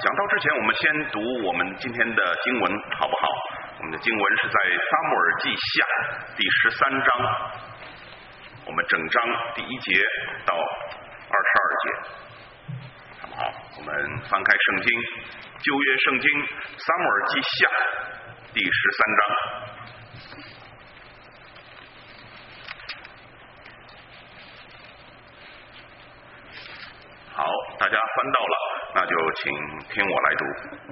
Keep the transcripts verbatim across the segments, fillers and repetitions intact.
讲道之前，我们先读我们今天的经文，好不好？我们的经文是在撒母耳记下第十三章，我们整章第一节到二十二节，好不好？我们翻开圣经，旧约圣经撒母耳记下第十三章。好，大家翻到了，那就请听我来读。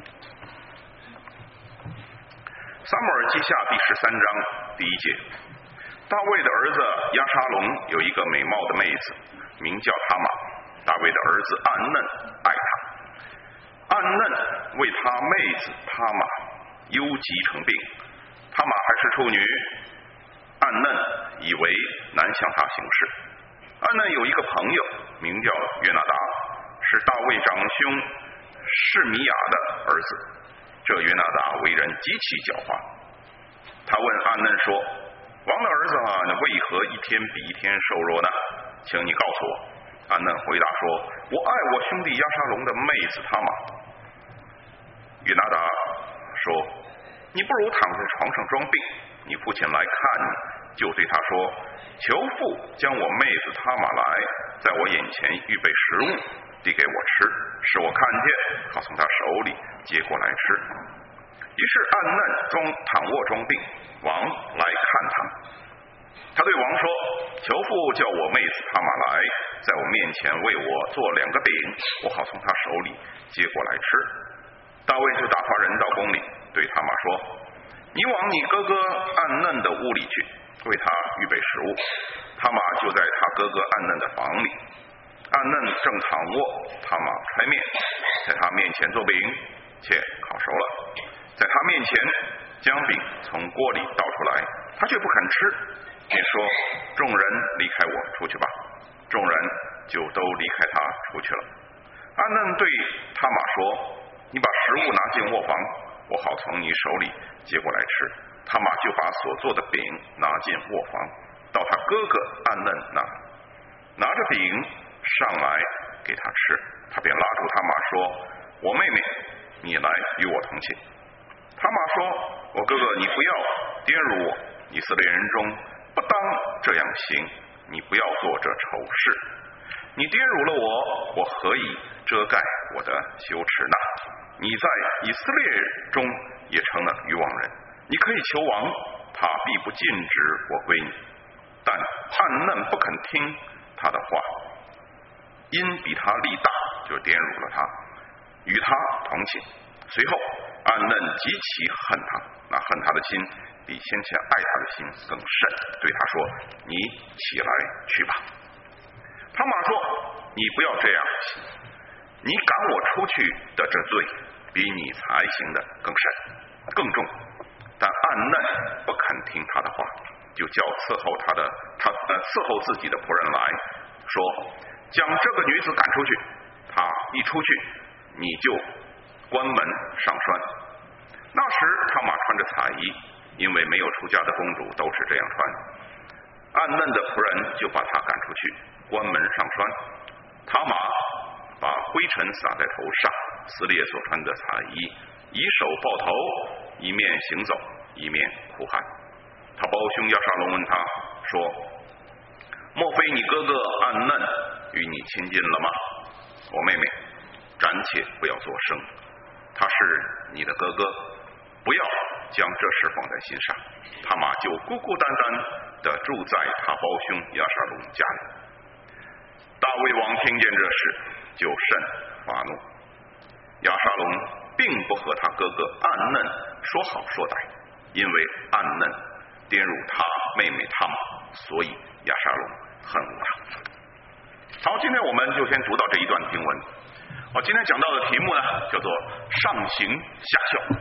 撒母耳记下第十三章第一节，大卫的儿子押沙龙有一个美貌的妹子，名叫他玛。大卫的儿子暗嫩爱她，暗嫩为他妹子他玛忧疾成病，他玛还是处女，暗嫩以为难向他行事。暗嫩有一个朋友名叫约拿达，是大卫长兄示米亚的儿子。这约拿达为人极其狡猾，他问暗嫩说：王的儿子啊，你为何一天比一天瘦弱呢？请你告诉我。暗嫩回答说：我爱我兄弟押沙龙的妹子他玛。约拿达说：你不如躺在床上装病，你父亲来看你，就对他说：求父将我妹子他玛来，在我眼前预备食物，递给我吃，使我看见，好从他手里接过来吃。于是暗嫩装躺卧装病，王来看他。他对王说：求父叫我妹子他玛来，在我面前为我做两个饼，我好从他手里接过来吃。大卫就打发人到宫里，对他玛说：你往你哥哥暗嫩的屋里去，为他预备食物。他玛就在他哥哥暗嫩的房里。暗嫩正躺卧，他玛揣面，在他面前做饼，且烤熟了，在他面前将饼从锅里倒出来，他却不肯吃，便说：众人离开我，出去吧。众人就都离开他出去了。暗嫩对他玛说：你把食物拿进卧房，我好从你手里接过来吃。他玛就把所做的饼拿进卧房，到他哥哥暗嫩那，拿着饼上来给他吃。他便拉住他玛说：我妹妹，你来与我同寝。他玛说：我哥哥，你不要玷辱我，以色列人中不当这样行，你不要做这丑事。你玷辱了我，我何以遮盖我的羞耻呢？你在以色列中也成了愚妄人，你可以求王，他必不禁止我归你。但暗嫩不肯听他的话，因比他力大，就玷辱了他，与他同寝。随后暗嫩极其恨他，那恨他的心比先前爱他的心更甚，对他说：你起来去吧。他玛说：你不要这样，你赶我出去的这罪比你才行的更甚更重。但暗嫩不肯听他的话，就叫伺候他的他、呃、伺候自己的仆人来说：将这个女子赶出去，她一出去，你就关门上栓。那时他玛穿着彩衣，因为没有出家的公主都是这样穿。暗嫩的仆人就把他赶出去，关门上栓。他玛把灰尘撒在头上，撕裂所穿的彩衣，以手抱头，一面行走，一面哭喊。他胞兄押沙龙问他说：莫非你哥哥暗嫩与你亲近了吗？我妹妹，暂且不要作声，他是你的哥哥，不要将这事放在心上。他玛就孤孤单单地住在他胞兄押沙龙家里。大卫王听见这事，就甚发怒。押沙龙并不和他哥哥暗嫩说好说歹，因为暗嫩玷辱他妹妹他玛，所以押沙龙恨恶他。好，今天我们就先读到这一段经文。我今天讲到的题目呢，叫做上行下效。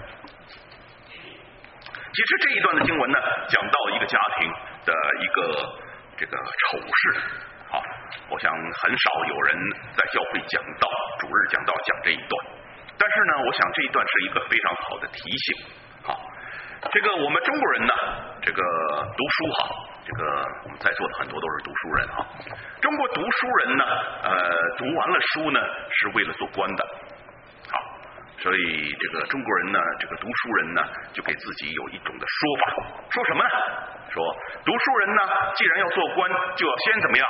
其实这一段的经文呢，讲到一个家庭的一个这个丑事。好，我想很少有人在教会讲道，主日讲道讲这一段。但是呢，我想这一段是一个非常好的提醒。好，这个我们中国人呢，这个读书哈，这个我们在座的很多都是读书人哈。中国读书人呢，呃，读完了书呢，是为了做官的。好， 所以这个中国人呢，这个读书人呢，就给自己有一种的说法，说什么呢？说读书人呢，既然要做官，就要先怎么样？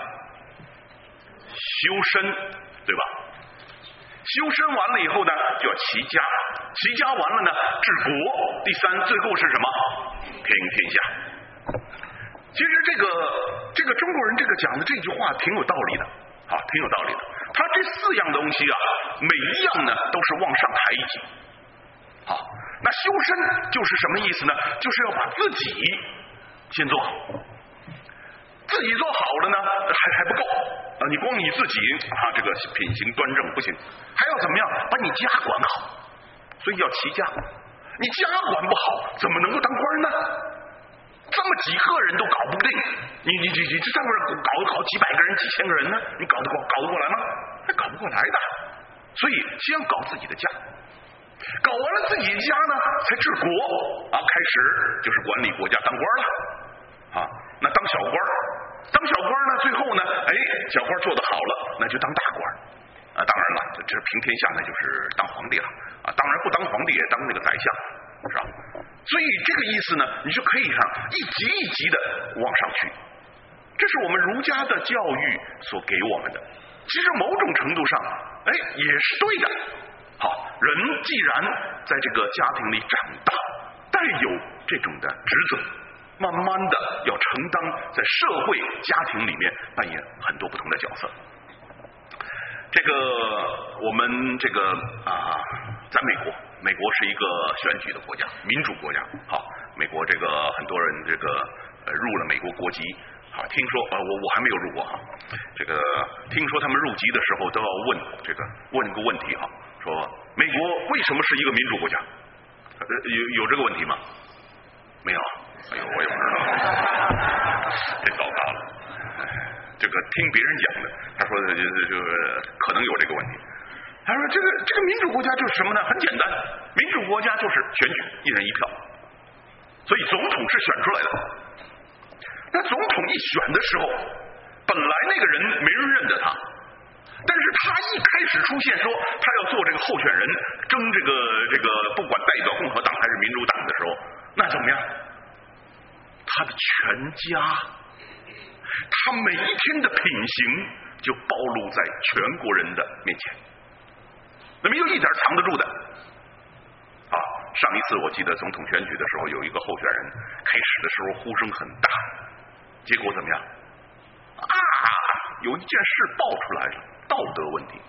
修身，对吧？修身完了以后呢，就要齐家，齐家完了呢，治国，第三，最后是什么？平天下。其实这个这个中国人这个讲的这句话挺有道理的啊，挺有道理的。他这四样东西啊，每一样呢都是往上抬一级。好，那修身就是什么意思呢？就是要把自己先做好，自己做好了呢，还还不够啊！你光你自己啊，这个品行端正不行，还要怎么样？把你家管好，所以要齐家。你家管不好，怎么能够当官呢？这么几个人都搞不定，你你你你这上面搞搞几百个人、几千个人呢？你搞得过搞得过来吗？还搞不过来的。所以先搞自己的家，搞完了自己的家呢，才治国啊，开始就是管理国家，当官了啊。那当小官，当小官呢，最后呢，哎，小官做得好了，那就当大官啊。当然了，这这平天下那就是当皇帝了啊。当然不当皇帝也当那个宰相，是吧？所以这个意思呢，你就可以上一级一级的往上去，这是我们儒家的教育所给我们的。其实某种程度上，哎，也是对的。好，人既然在这个家庭里长大，带有这种的职责，慢慢的要承担在社会家庭里面扮演很多不同的角色。这个我们这个啊，在美国，美国是一个选举的国家，民主国家。好，美国这个很多人这个呃入了美国国籍。好，听说呃我我还没有入过哈，这个听说他们入籍的时候都要问这个问个问题哈，说美国为什么是一个民主国家？呃、有有这个问题吗？没有。哎呦，我也不知道，这糟糕了。这个听别人讲的，他说的就就可能有这个问题。他说这个这个民主国家就是什么呢？很简单，民主国家就是选举，一人一票，所以总统是选出来的。那总统一选的时候，本来那个人没人认得他，但是他一开始出现说他要做这个候选人，争这个这个不管代表共和党还是民主党的时候，那怎么样？他的全家，他每一天的品行就暴露在全国人的面前，那没有一点藏得住的。啊，上一次我记得总统选举的时候，有一个候选人开始的时候呼声很大，结果怎么样？啊，有一件事爆出来了，道德问题。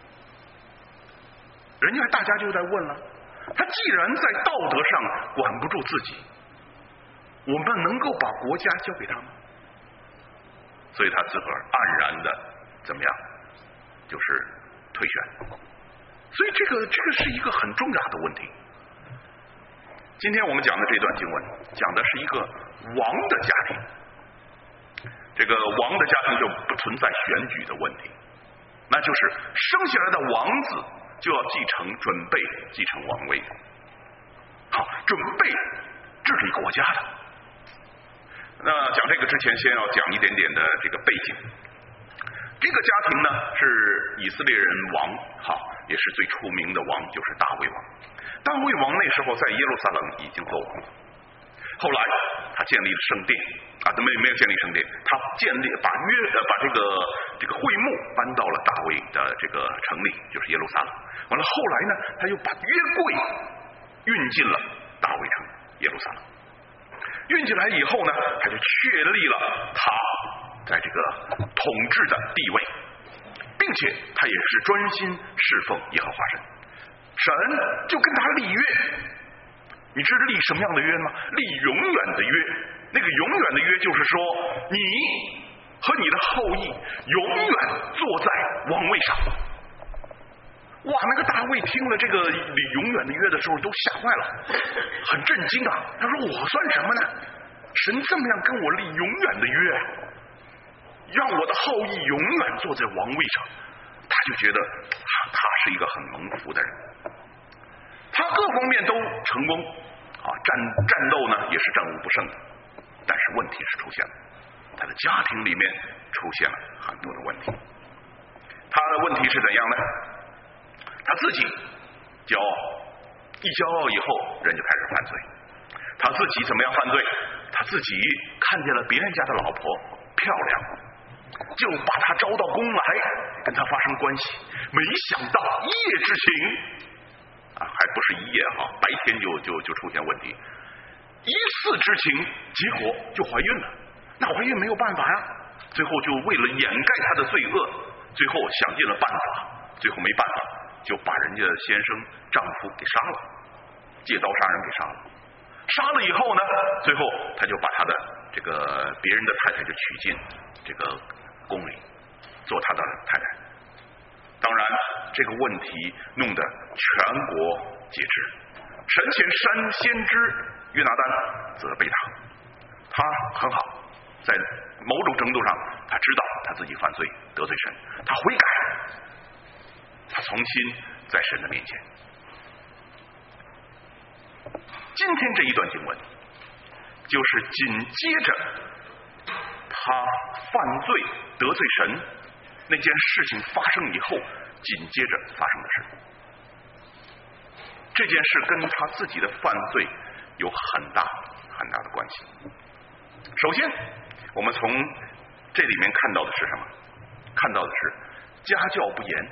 人家大家就在问了，他既然在道德上管不住自己，我们能够把国家交给他吗？所以他自个儿黯然的怎么样？就是退选。所以这个这个是一个很重要的问题。今天我们讲的这段经文，讲的是一个王的家庭。这个王的家庭就不存在选举的问题，那就是生下来的王子就要继承、准备继承王位的，好，准备治理国家的。那讲这个之前，先要讲一点点的这个背景。这个家庭呢是以色列人王，好，也是最出名的王，就是大卫王。大卫王那时候在耶路撒冷已经做王了，后来他建立了圣殿啊，没没有建立圣殿，他建立把约呃把这个这个会幕搬到了大卫的这个城里，就是耶路撒冷。完了后来呢，他又把约柜运进了大卫城耶路撒冷。运进来以后呢，他就确立了他在这个统治的地位，并且他也是专心侍奉耶和华神。神就跟他立约，你知道立什么样的约吗？立永远的约。那个永远的约就是说，你和你的后裔永远坐在王位上。哇，那个大卫听了这个立永远的约的时候都吓坏了，很震惊啊。他说我算什么呢？神这么样跟我立永远的约，让我的后裔永远坐在王位上，他就觉得他是一个很蒙福的人，他各方面都成功啊，战战斗呢也是战无不胜的。但是问题是出现了，他的家庭里面出现了很多的问题。他的问题是怎样呢？他自己骄傲，一骄傲以后，人就开始犯罪。他自己怎么样犯罪？他自己看见了别人家的老婆漂亮，就把她招到宫来，跟她发生关系。没想到一夜之情啊，还不是一夜哈，白天就就就出现问题。一次之情，结果就怀孕了。那怀孕没有办法呀，最后就为了掩盖她的罪恶，最后想尽了办法，最后没办法，就把人家先生丈夫给杀了，借刀杀人给杀了。杀了以后呢，最后他就把他的这个别人的太太就娶进这个宫里，做他的太太。当然，这个问题弄得全国皆知。神仙山先知约拿单责备他，他很好，在某种程度上，他知道他自己犯罪得罪神，他悔改，他重新在神的面前。今天这一段经文，就是紧接着他犯罪得罪神那件事情发生以后，紧接着发生的事。这件事跟他自己的犯罪有很大很大的关系。首先，我们从这里面看到的是什么？看到的是家教不严。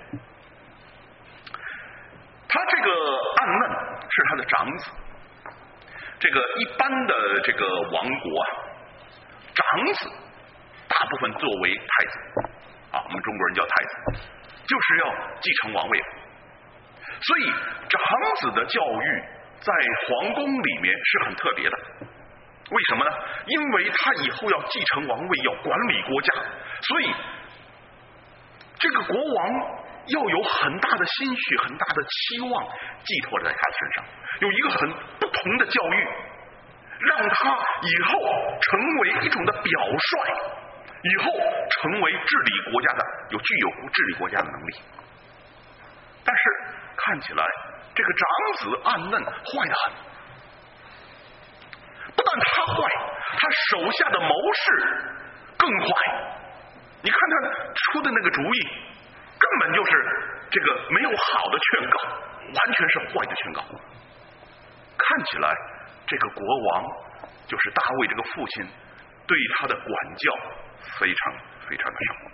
他这个暗嫩是他的长子。这个一般的这个王国啊，长子大部分作为太子啊，我们中国人叫太子，就是要继承王位。所以长子的教育在皇宫里面是很特别的。为什么呢？因为他以后要继承王位，要管理国家，所以这个国王要有很大的心血，很大的期望寄托在他身上，有一个很不同的教育，让他以后成为一种的表率，以后成为治理国家的，有具有治理国家的能力。但是看起来这个长子暗嫩坏得很，不但他坏，他手下的谋士更坏。你看他出的那个主意，根本就是这个没有好的劝告，完全是坏的劝告。看起来这个国王就是大卫这个父亲，对他的管教非常非常的少。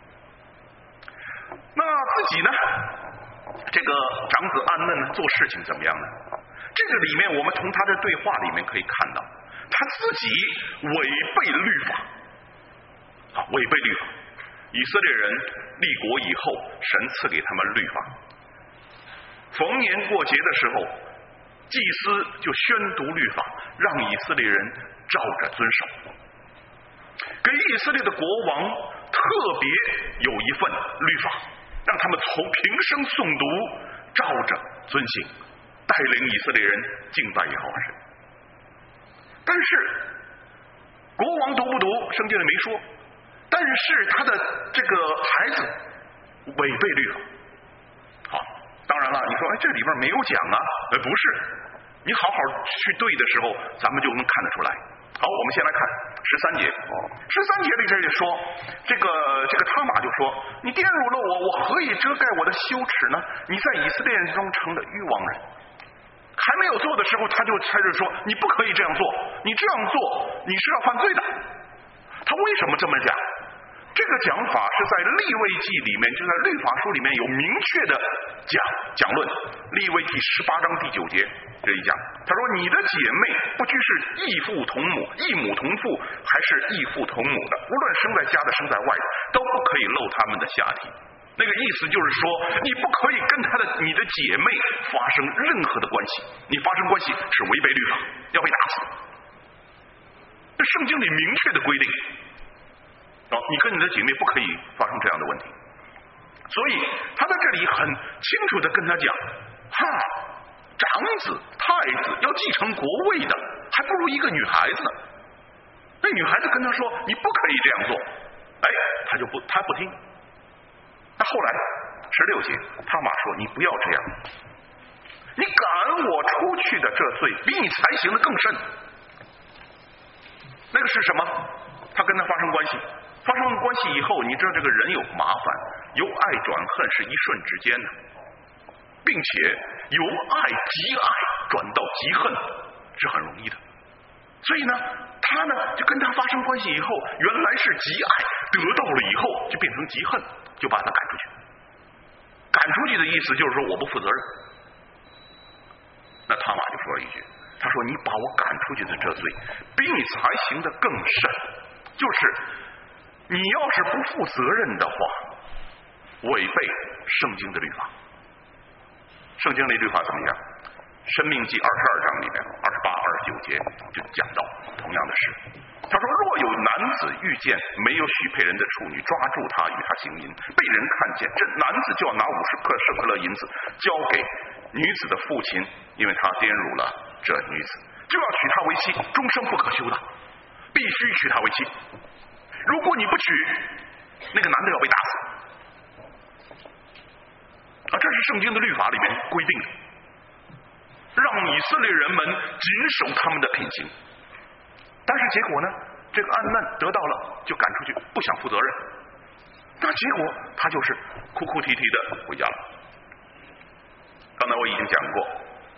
那自己呢，这个长子暗嫩呢，做事情怎么样呢？这个里面我们从他的对话里面可以看到，他自己违背律法啊，违背律法。以色列人立国以后，神赐给他们律法，逢年过节的时候，祭司就宣读律法，让以色列人照着遵守。给以色列的国王特别有一份律法，让他们从平生诵读，照着遵行，带领以色列人敬拜耶和华神。但是国王读不读，圣经里没说。但是他的这个孩子违背律法。好，当然了，你说哎，这里边没有讲啊？呃，不是，你好好去对的时候，咱们就能看得出来。好，我们先来看十三节。十三节里这里说，这个这个他玛就说：“你玷辱了我，我何以遮盖我的羞耻呢？你在以色列人中成了愚妄人。”还没有做的时候，他就开始说：“你不可以这样做，你这样做你是要犯罪的。”他为什么这么讲？这个讲法是在利未记里面，就在律法书里面有明确的讲讲论。利未记十八章第九节这一讲，他说：“你的姐妹不拘是异父同母、异母同父，还是异父同母的，无论生在家的、生在外的，都不可以露他们的下体。”那个意思就是说，你不可以跟他的你的姐妹发生任何的关系，你发生关系是违背律法，要被打死。这圣经里明确的规定。哦，你跟你的姐妹不可以发生这样的问题，所以他在这里很清楚的跟他讲，哈，长子太子要继承国位的，还不如一个女孩子呢。那女孩子跟他说，你不可以这样做，哎，他就不，他不听。那后来十六节，他玛说，你不要这样，你赶我出去的这罪，比你才行的更甚。那个是什么？他跟他发生关系。发生关系以后，你知道这个人有麻烦，由爱转恨是一瞬之间的，并且由爱极爱转到极恨是很容易的。所以呢，他呢就跟他发生关系以后，原来是极爱，得到了以后就变成极恨，就把他赶出去。赶出去的意思就是说我不负责任。那塔玛就说了一句，他说：“你把我赶出去的这罪，比你才行的更甚。就是你要是不负责任的话，违背圣经的律法。圣经的律法怎么样？申命记二十二章里面二十八、二十九节就讲到同样的事。他说：若有男子遇见没有许配人的处女，抓住他与他行淫，被人看见，这男子就要拿五十克舍克勒银子交给女子的父亲，因为他玷辱了这女子，就要娶她为妻，终生不可休的，必须娶她为妻。如果你不娶，那个男的要被打死。啊，这是圣经的律法里面规定的，让以色列人们谨守他们的品行。但是结果呢，这个暗嫩得到了就赶出去，不想负责任，那结果他就是哭哭啼啼的回家了。刚才我已经讲过，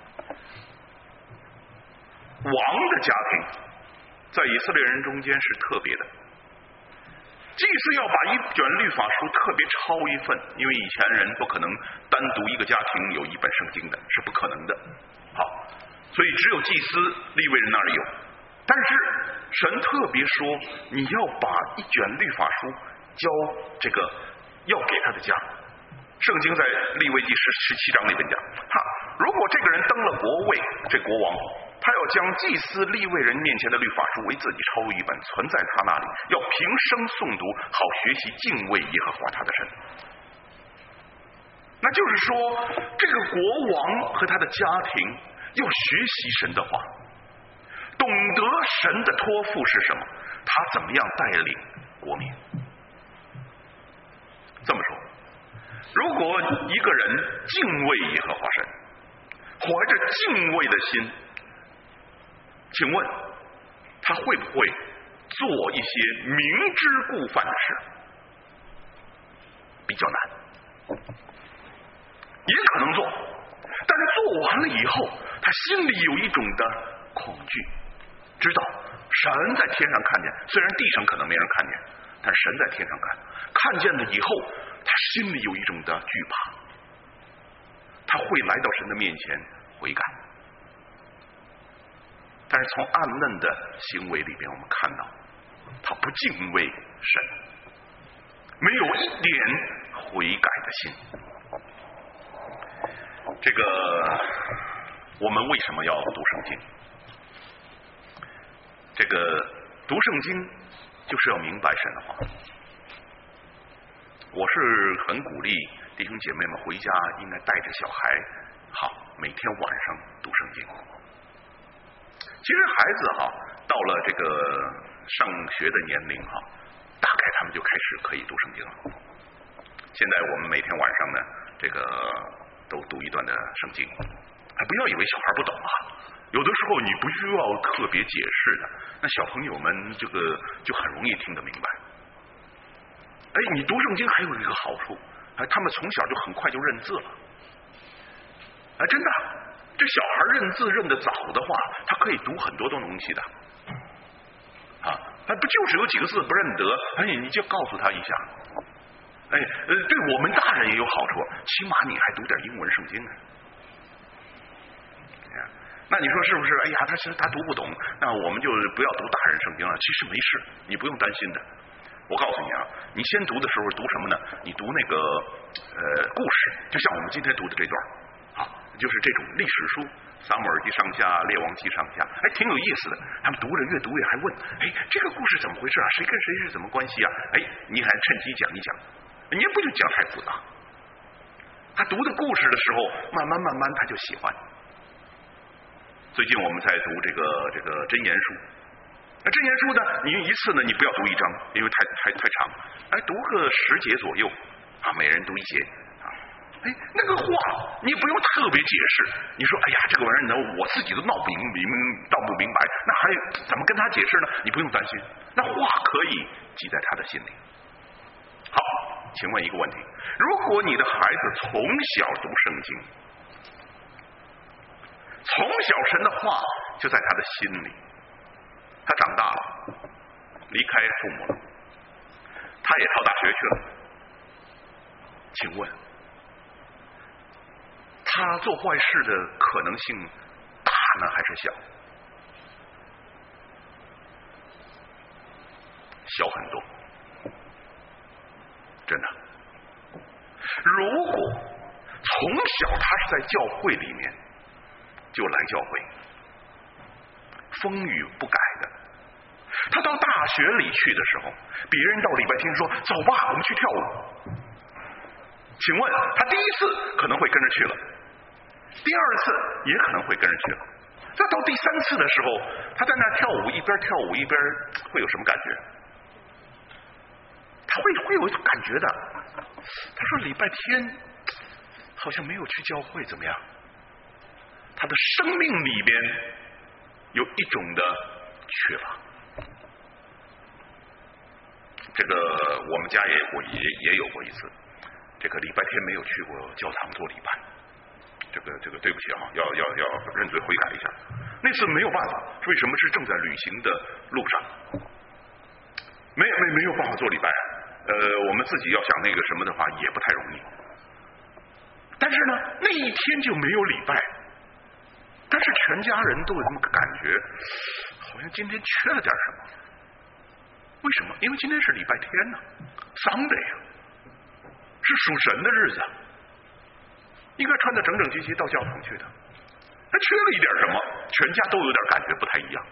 王的家庭在以色列人中间是特别的，祭司要把一卷律法书特别抄一份，因为以前人不可能单独一个家庭有一本圣经的，是不可能的。好，所以只有祭司利未人那里有。但是神特别说，你要把一卷律法书交这个要给他的家。圣经在利未记十十七章里面讲，他如果这个人登了国位，这国王他要将祭司利未人面前的律法书为自己抄一本，存在他那里，要平生诵读，好学习敬畏耶和华他的神。那就是说，这个国王和他的家庭要学习神的话，懂得神的托付是什么，他怎么样带领国民。这么说，如果一个人敬畏耶和华神，怀着敬畏的心，请问他会不会做一些明知故犯的事？比较难，也可能做，但是做完了以后，他心里有一种的恐惧，知道神在天上看见，虽然地上可能没人看见，但是神在天上看，看见了以后，他心里有一种的惧怕，他会来到神的面前悔改。但是从暗嫩的行为里面，我们看到他不敬畏神，没有一点悔改的心。这个我们为什么要读圣经？这个读圣经就是要明白神的话。我是很鼓励弟兄姐妹们回家应该带着小孩，好，每天晚上读圣经。其实孩子哈，到了这个上学的年龄哈，大概他们就开始可以读圣经了。现在我们每天晚上呢，这个都读一段的圣经。还不要以为小孩不懂啊，有的时候你不需要特别解释的，那小朋友们这个就很容易听得明白。哎，你读圣经还有一个好处，哎，他们从小就很快就认字了。哎，真的，这小孩认字认得早的话，他可以读很多的东西的。啊，哎，不就是有几个字不认得，哎，你就告诉他一下。哎，呃，对我们大人也有好处，起码你还读点英文圣经呢。那你说是不是？哎呀，他其实他读不懂，那我们就不要读大人圣经了。其实没事，你不用担心的。我告诉你啊，你先读的时候读什么呢？你读那个呃故事，就像我们今天读的这段啊，就是这种历史书，撒母耳记上下、列王记上下，哎，挺有意思的。他们读着越读越还问，哎，这个故事怎么回事啊？谁跟谁是怎么关系啊？哎，你还趁机讲一讲，你也不就讲太复杂。他读的故事的时候，慢慢慢慢他就喜欢。最近我们在读这个这个箴言书，那箴言书呢，你一次呢，你不要读一章，因为太太太长，哎，读个十节左右啊，每人读一节啊，哎，那个话你不用特别解释，你说哎呀，这个玩意儿呢，我自己都闹不明明闹不明白，那还怎么跟他解释呢？你不用担心，那话可以记在他的心里。好，请问一个问题：如果你的孩子从小读圣经， 从小神的话就在他的心里。他长大了，离开父母了，他也上大学去了。请问，他做坏事的可能性大呢，还是小？小很多，真的。如果从小他是在教会里面就来教会，风雨不改的，他到大学里去的时候，别人到礼拜天说走吧，我们去跳舞。请问他第一次可能会跟着去了，第二次也可能会跟着去了，再到第三次的时候，他在那跳舞，一边跳舞一边会有什么感觉？他会会有一种感觉的。他说礼拜天好像没有去教会，怎么样？他的生命里边有一种的缺乏。这个我们家也我也也有过一次，这个礼拜天没有去过教堂做礼拜。这个这个对不起啊，要要要认罪悔改一下。那次没有办法，为什么是正在旅行的路上，没没没有办法做礼拜。呃，我们自己要想那个什么的话，也不太容易。但是呢，那一天就没有礼拜，但是全家人都有这么个感觉，好像今天缺了点什么。为什么？因为今天是礼拜天呢 ，Sunday 啊，是属神的日子，应该穿得整整齐齐到教堂去的。他缺了一点什么，全家都有点感觉不太一样。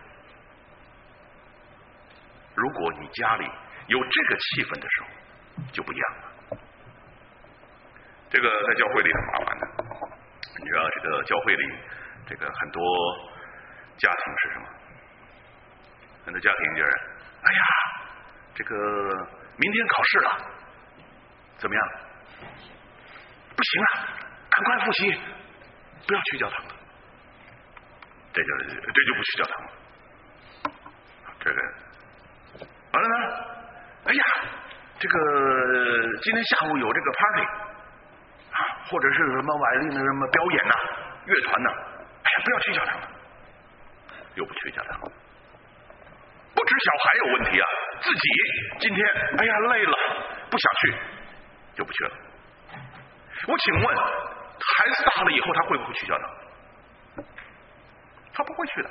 如果你家里有这个气氛的时候，就不一样了。这个在教会里很麻烦的，你知道，这个教会里，这个很多家庭是什么？很多家庭就是，哎呀，这个明天考试了，怎么样？不行啊，赶快复习，不要去教堂了。这就这就不去教堂了。这个完了呢？哎呀，这个今天下午有这个 party 啊，或者是什么晚上的什么表演呐、啊、乐团呐、啊，哎呀，不要去教堂了，又不去教堂了。不止小孩有问题啊，自己今天哎呀累了，不想去，就不去了。我请问，孩子大了以后他会不会去教堂？他不会去的。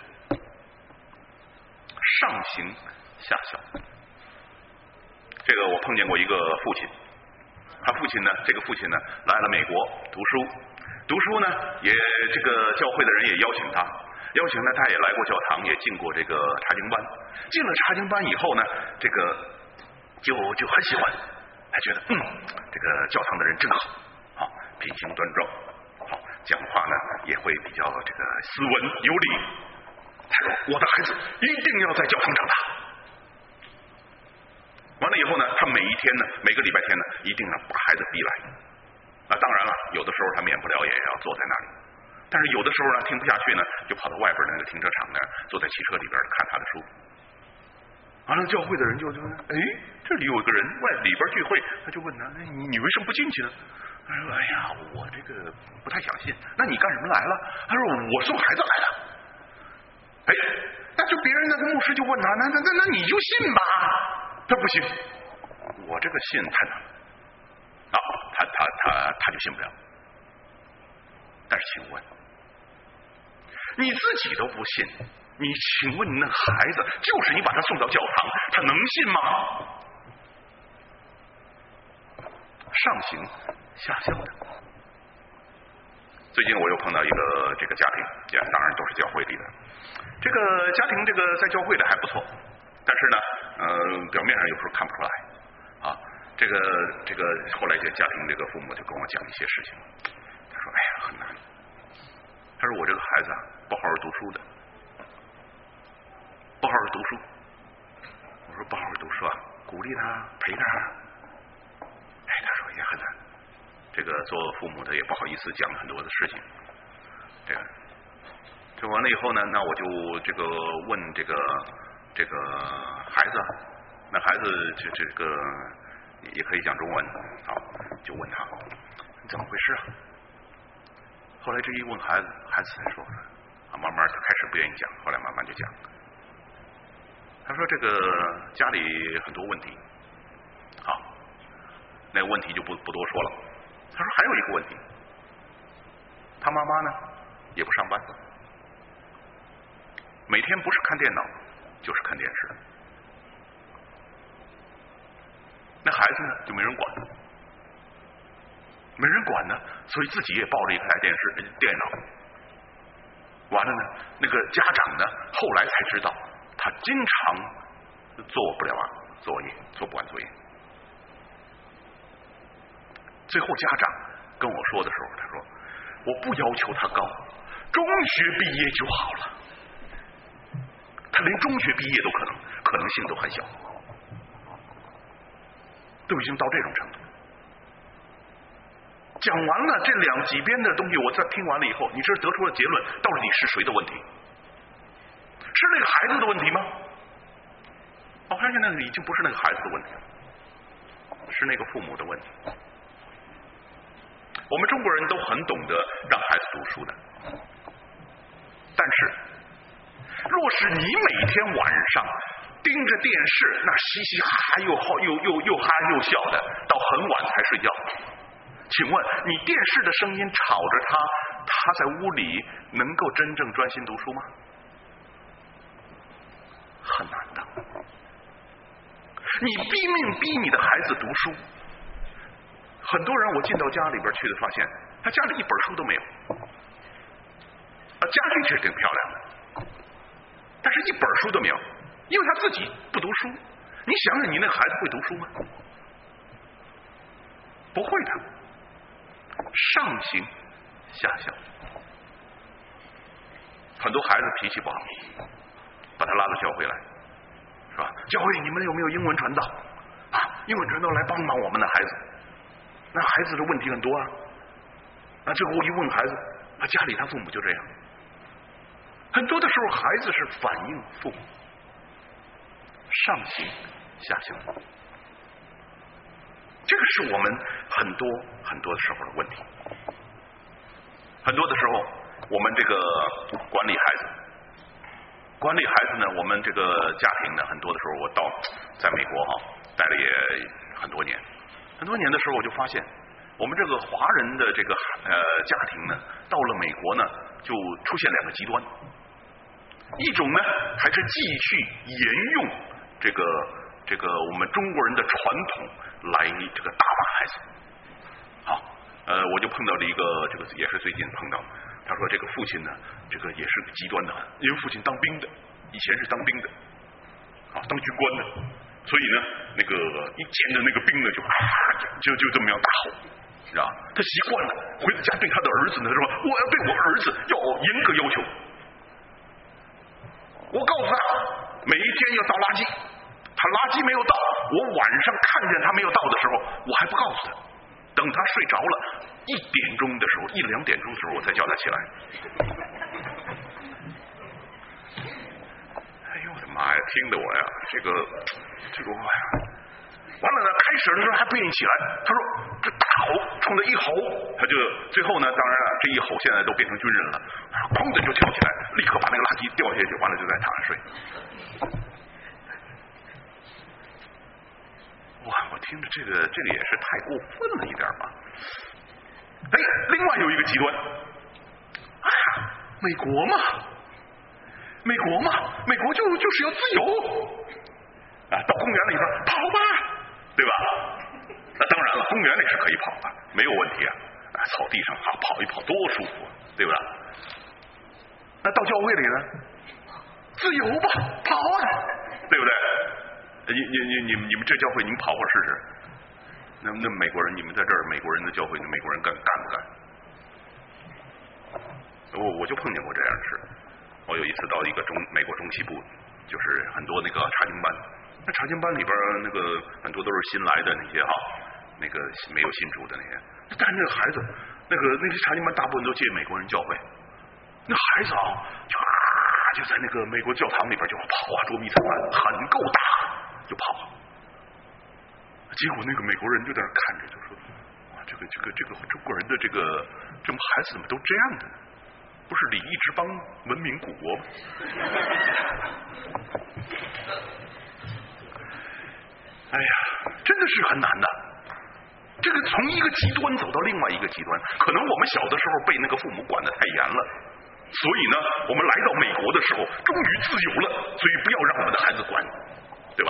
上行下效。这个我碰见过一个父亲，他父亲呢，这个父亲呢来了美国读书，读书呢也这个教会的人也邀请他，邀请呢他也来过教堂，也进过这个查经班，进了查经班以后呢，这个就就很喜欢，他觉得嗯，这个教堂的人真好，好品行端正，好讲话呢也会比较这个斯文有礼。他说我的孩子一定要在教堂长大。完了以后呢，他每一天呢，每个礼拜天呢，一定要把孩子逼来。那当然了，有的时候他免不了也要坐在那里，但是有的时候呢，听不下去呢，就跑到外边那个停车场那儿，坐在汽车里边看他的书。完了，教会的人就就哎，这里有一个人外里边聚会，他就问他，哎，你你为什么不进去呢？他说，哎呀，我这个不太想信。那你干什么来了？他说，我送孩子来了。哎，那就别人那个牧师就问他，那那那那你就信吧。他不信，我这个信太难了啊，他他他他就信不了。但是请问，你自己都不信，你请问你那孩子，就是你把他送到教堂，他能信吗？上行下效的。最近我又碰到一个这个家庭，也当然都是教会里的。这个家庭这个在教会的还不错，但是呢，呃，表面上有时候看不出来啊。这个这个后来这家庭这个父母就跟我讲一些事情，他说：“哎呀，很难。”他说：“我这个孩子啊，不好好读书的，不好好读书。”我说：“不好好读书啊，鼓励他，陪他。”哎，他说也很难。这个做父母的也不好意思讲很多的事情。这个，这完了以后呢，那我就这个问这个这个孩子，那孩子这这个也可以讲中文，好，就问他你怎么回事啊？后来这一问孩子，孩子才说啊， 啊，慢慢他开始不愿意讲，后来慢慢就讲。他说这个家里很多问题，好，那个问题就不不多说了。他说还有一个问题，他妈妈呢也不上班，每天不是看电脑就是看电视，那孩子呢就没人管，没人管呢，所以自己也抱着一台电视电脑。完了呢，那个家长呢后来才知道，他经常做不了作业，做不完作业。最后家长跟我说的时候，他说我不要求他高，中学毕业就好了。他连中学毕业都可能可能性都很小，都已经到这种程度。讲完了这两几边的东西，我再听完了以后，你这得出了结论，到底是谁的问题？是那个孩子的问题吗？我发现那个已经不是那个孩子的问题了，是那个父母的问题。我们中国人都很懂得让孩子读书的，但是若是你每天晚上盯着电视，那嘻嘻哈哈又好又又又哈又笑的，到很晚才睡觉。请问你电视的声音吵着他，他在屋里能够真正专心读书吗？很难的。你逼命逼你的孩子读书，很多人我进到家里边去的，发现他家里一本书都没有，啊，家具却挺漂亮的，但是一本书都没有，因为他自己不读书。你想想，你那个孩子会读书吗？不会的。上行下效，很多孩子脾气不好，把他拉到教会来，是吧？教会你们有没有英文传道啊？英文传道来帮忙我们的孩子。那孩子的问题很多啊，那最后一问孩子，他家里他父母就这样。很多的时候，孩子是反映父母，上行下效。这个是我们很多很多时候的问题。很多的时候，我们这个管理孩子，管理孩子呢，我们这个家庭呢，很多的时候，我到在美国哈待了也很多年，很多年的时候，我就发现，我们这个华人的这个呃家庭呢，到了美国呢，就出现两个极端，一种呢，还是继续沿用这个这个我们中国人的传统。来这个打骂孩子，好，呃，我就碰到了一个，这个也是最近碰到，他说这个父亲呢，这个也是极端的，因为父亲当兵的，以前是当兵的，啊，当军官的，所以呢，那个一见着那个兵呢，就啊，就就这么样大吼，是吧？他习惯了，回到家对他的儿子呢，他说我要对我儿子要严格要求，我告诉他每一天要倒垃圾。他垃圾没有倒，我晚上看见他没有倒的时候，我还不告诉他，等他睡着了，一点钟的时候，一两点钟的时候，我才叫他起来。哎呦我的妈呀，听得我呀，这个这个哎呀，完了呢，开始的时候还不愿意起来，他说这大吼，冲他一吼，他就最后呢，当然了，这一吼现在都变成军人了，哐的就跳起来，立刻把那个垃圾掉下去，完了就在榻上睡。哇，我听着这个这个也是太过分了一点吧。哎，另外有一个极端，哎呀，美国嘛，美国嘛，美国就就是要自由啊，到公园里边跑吧，对吧？那当然了，公园里是可以跑的，没有问题啊，啊，草地上啊跑一跑多舒服啊，对吧？那到教会里呢，自由吧，跑啊，对不对？你你你你们你们这教会你们跑会试试？那那美国人你们在这儿美国人的教会，那美国人干干不干？我我就碰见过这样的事。我有一次到一个中美国中西部，就是很多那个查经班，那查经班里边那个很多都是新来的那些哈，那个没有信主的那些，但是那个孩子，那个那些查经班大部分都借美国人教会，那孩子啊就啊就在那个美国教堂里边就跑啊捉迷藏啊，很够大。就跑，结果那个美国人就在那看着，就说：“哇，这个这个这个中国人的这个这么孩子怎么都这样的呢？ 不是礼仪之邦，文明古国吗？哎呀，真的是很难的。这个从一个极端走到另外一个极端，可能我们小的时候被那个父母管得太严了，所以呢，我们来到美国的时候，终于自由了，所以不要让我们的孩子管，对吧？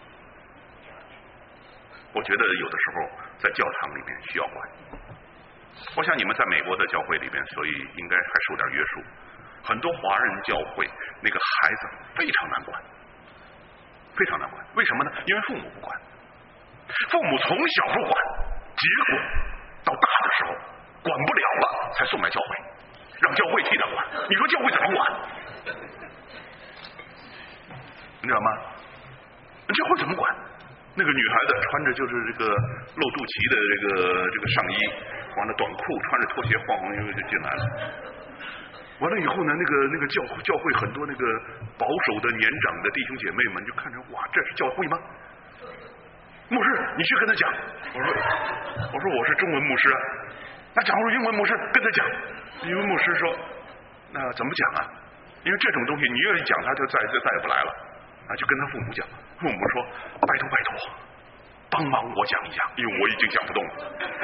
我觉得有的时候在教堂里面需要管。我想你们在美国的教会里边，所以应该还受点约束。很多华人教会那个孩子非常难管，非常难管。为什么呢？因为父母不管，父母从小不管，结果到大的时候管不了了，才送来教会，让教会替他管。你说教会怎么管？你知道吗？教会怎么管？那个女孩子穿着就是这个露肚脐的这个这个上衣，完了短裤，穿着拖鞋晃晃悠悠就进来了。完了以后呢，那个那个教教会很多那个保守的年长的弟兄姐妹们就看着，哇，这是教会吗？牧师，你去跟他讲。我说我说我是中文牧师啊。那假如英文牧师跟他讲，英文牧师说，那怎么讲啊？因为这种东西你越一讲，他就再就再也不来了。啊，就跟他父母讲，父母说，拜托拜托，帮忙我讲一讲，因为我已经讲不动了。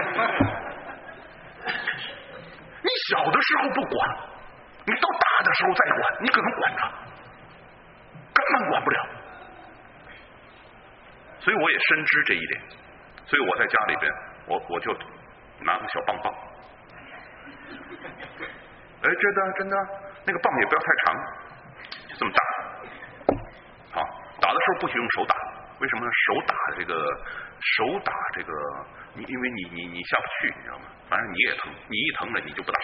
你小的时候不管，你到大的时候再管，你可能管他，根本管不了。所以我也深知这一点，所以我在家里边，我我就拿个小棒棒，哎，真的真的，那个棒也不要太长，就这么大。好，打的时候不许用手打，为什么呢？手打这个手打这个，你因为你你你下不去，你知道吗？反正你也疼，你一疼了你就不打。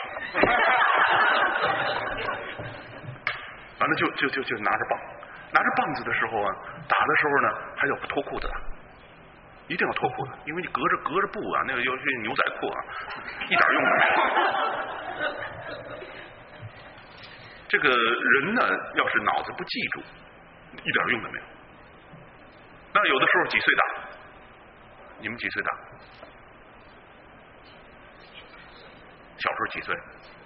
完了就就就就拿着棒，拿着棒子的时候啊，打的时候呢还要脱裤子的，一定要脱裤子，因为你隔着隔着布啊，那个尤其是牛仔裤啊，一点用都没有。这个人呢，要是脑子不记住，一点用都没有。那有的时候几岁打？你们几岁打？小时候几岁？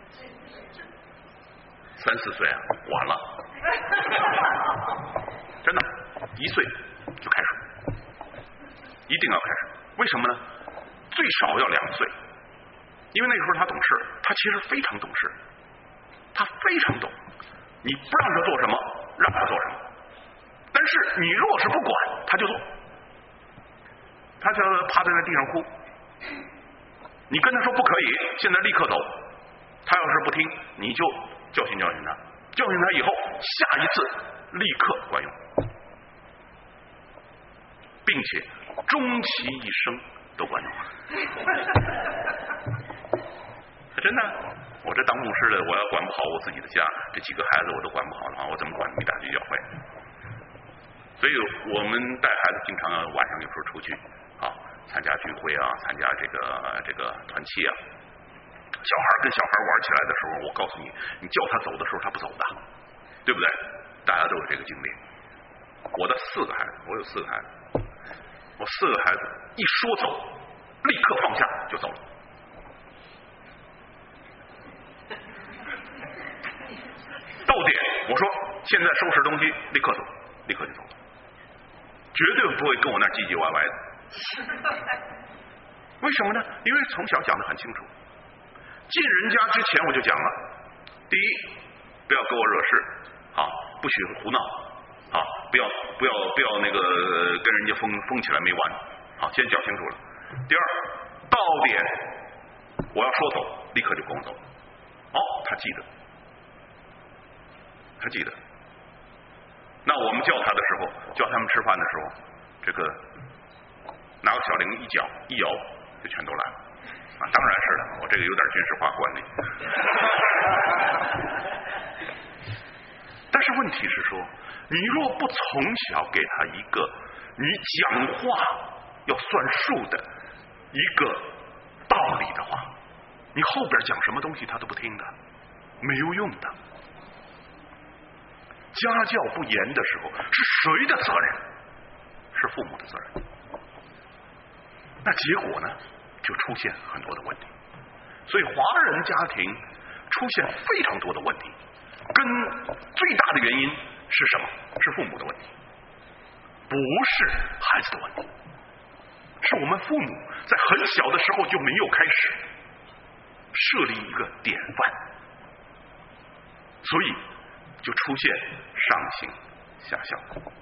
三四岁啊，晚了。真的，一岁就开始，一定要开始。为什么呢？最少要两岁，因为那时候他懂事，他其实非常懂事，他非常懂。你不让他做什么，让他做什么。但是你若是不管，他就做，他就趴在那地上哭。你跟他说不可以，现在立刻走。他要是不听，你就教训教训他，教训他以后，下一次立刻管用，并且终其一生都管用。真的，我这当牧师的，我要管不好我自己的家，这几个孩子我都管不好的话，我怎么管你大聚教会？所以我们带孩子经常晚上有时候出去啊，参加聚会啊，参加这个这个团契啊。小孩跟小孩玩起来的时候，我告诉你，你叫他走的时候他不走的，对不对？大家都有这个经历。我的四个孩子，我有四个孩子，我四个孩子一说走，立刻放下就走了。到点，我说现在收拾东西，立刻走，立刻就走了，绝对不会跟我那唧唧歪歪的。为什么呢？因为从小讲得很清楚。进人家之前我就讲了，第一，不要给我惹事啊，不许胡闹啊，不要不要不要那个跟人家疯疯起来没完，好，先讲清楚了。第二，到点我要说走，立刻就跟我走。哦，他记得，他记得。那我们叫他的时候，叫他们吃饭的时候，这个拿个小铃一搅一摇，就全都来了。啊，当然是了，我这个有点军事化管理。但是问题是说，你若不从小给他一个你讲话要算数的一个道理的话，你后边讲什么东西他都不听的，没有用的。家教不严的时候，是谁的责任？是父母的责任。那结果呢？就出现很多的问题。所以华人家庭出现非常多的问题，跟最大的原因是什么？是父母的问题，不是孩子的问题，是我们父母在很小的时候就没有开始设立一个典范，所以就出现上行下效。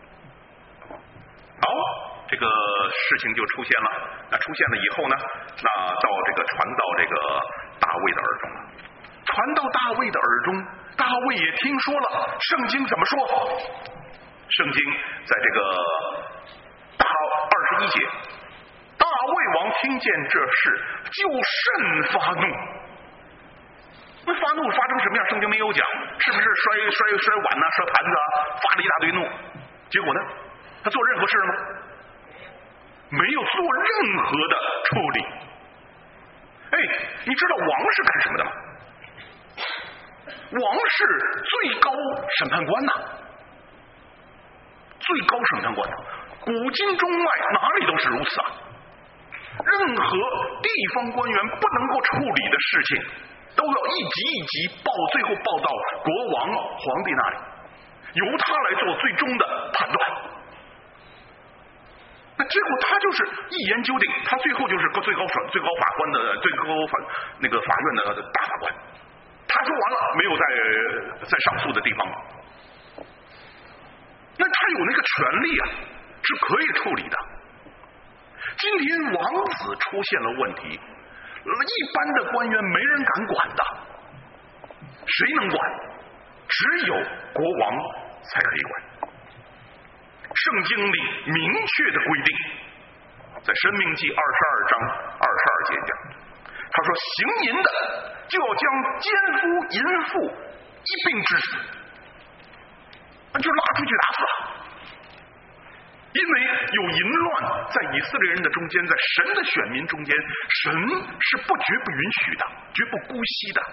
好，这个事情就出现了。那出现了以后呢，那到这个传到这个大卫的耳中了。传到大卫的耳中，大卫也听说了圣经怎么说。圣经在这个大二十一节，大卫王听见这事，就甚发怒。那发怒发成什么样？圣经没有讲，是不是摔摔摔碗呐、啊、摔盘子啊，发了一大堆怒？结果呢，他做任何事了吗？没有做任何的处理。哎，你知道王是干什么的吗？王是最高审判官呐、啊，最高审判官呐、啊，古今中外哪里都是如此啊。任何地方官员不能够处理的事情，都要一级一级报，最后报到国王、皇帝那里，由他来做最终的判断。那结果他就是一言九鼎，他最后就是最高法最高法官的最高法那个法院的大法官。他说完了，没有在在上诉的地方。那他有那个权利啊，是可以处理的。今天王子出现了问题，一般的官员没人敢管的，谁能管？只有国王才可以管。圣经里明确的规定，在申命记二十二章二十二节讲，他说行淫的就要将奸夫淫妇一并致死，就拉出去打死了。因为有淫乱在以色列人的中间，在神的选民中间，神是不绝不允许的，绝不姑息的。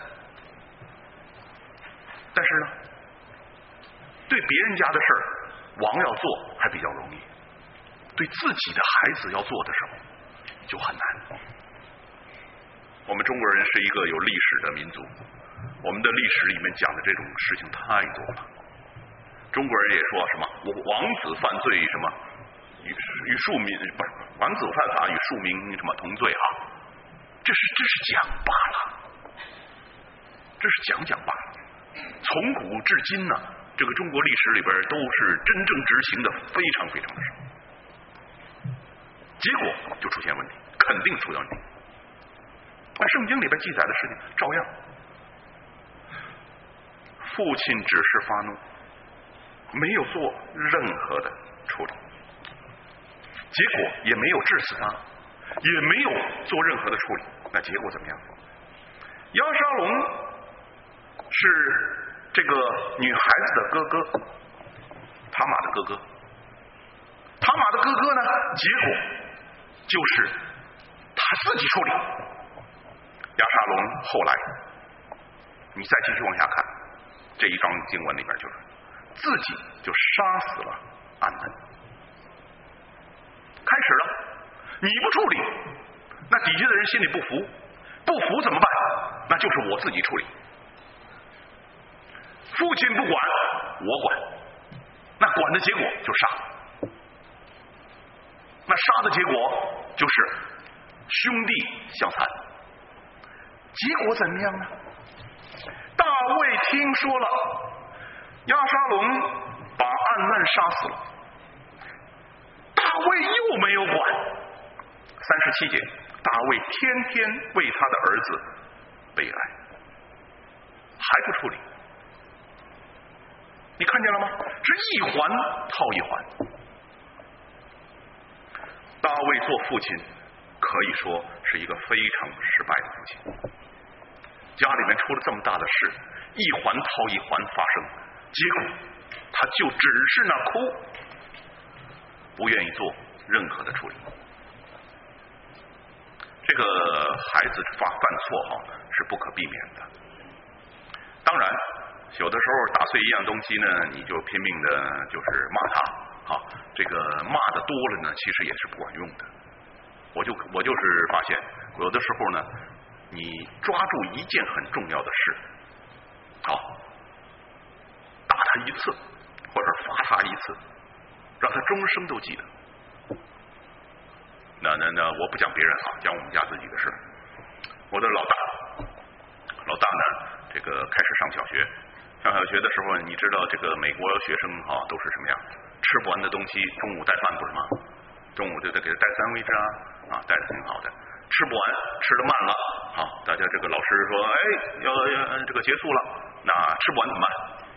但是呢，对别人家的事儿，王要做还比较容易，对自己的孩子要做的时候就很难。我们中国人是一个有历史的民族，我们的历史里面讲的这种事情太多了。中国人也说什么王子犯罪什么与与庶民不是王子犯法与庶民什么同罪啊，这是这是讲罢了，这是讲讲罢了。从古至今呢，这个中国历史里边都是真正执行的非常非常的少，结果就出现问题，肯定出现问题。那圣经里边记载的事情照样，父亲只是发怒，没有做任何的处理，结果也没有致死他，也没有做任何的处理。那结果怎么样？押沙龙是这个女孩子的哥哥，塔玛的哥哥。塔玛的哥哥呢，结果就是他自己处理。押沙龙后来，你再继续往下看，这一章经文里边就是自己就杀死了暗嫩。开始了，你不处理，那底下的人心里不服，不服怎么办？那就是我自己处理。父亲不管，我管，那管的结果就杀，那杀的结果就是兄弟相残。结果怎么样呢？大卫听说了押沙龙把暗嫩杀死了，大卫又没有管。三十七节，大卫天天为他的儿子悲哀，还不处理。你看见了吗？是一环套一环。大卫做父亲可以说是一个非常失败的父亲，家里面出了这么大的事，一环套一环发生，结果他就只是那哭，不愿意做任何的处理。这个孩子犯犯错哈是不可避免的，当然有的时候打碎一样东西呢，你就拼命的就是骂他啊，这个骂的多了呢，其实也是不管用的。我就我就是发现，有的时候呢，你抓住一件很重要的事， 高，打他一次或者罚他一次，让他终生都记得。那那那我不讲别人啊，讲我们家自己的事。我的老大，老大呢，这个开始上小学，上小学的时候，你知道这个美国学生哈、啊、都是什么样？吃不完的东西，中午带饭不是吗？中午就得给他带三明治啊，啊，带的挺好的。吃不完，吃的慢了，好，大家这个老师说，哎，要要这个结束了，那吃不完怎么办？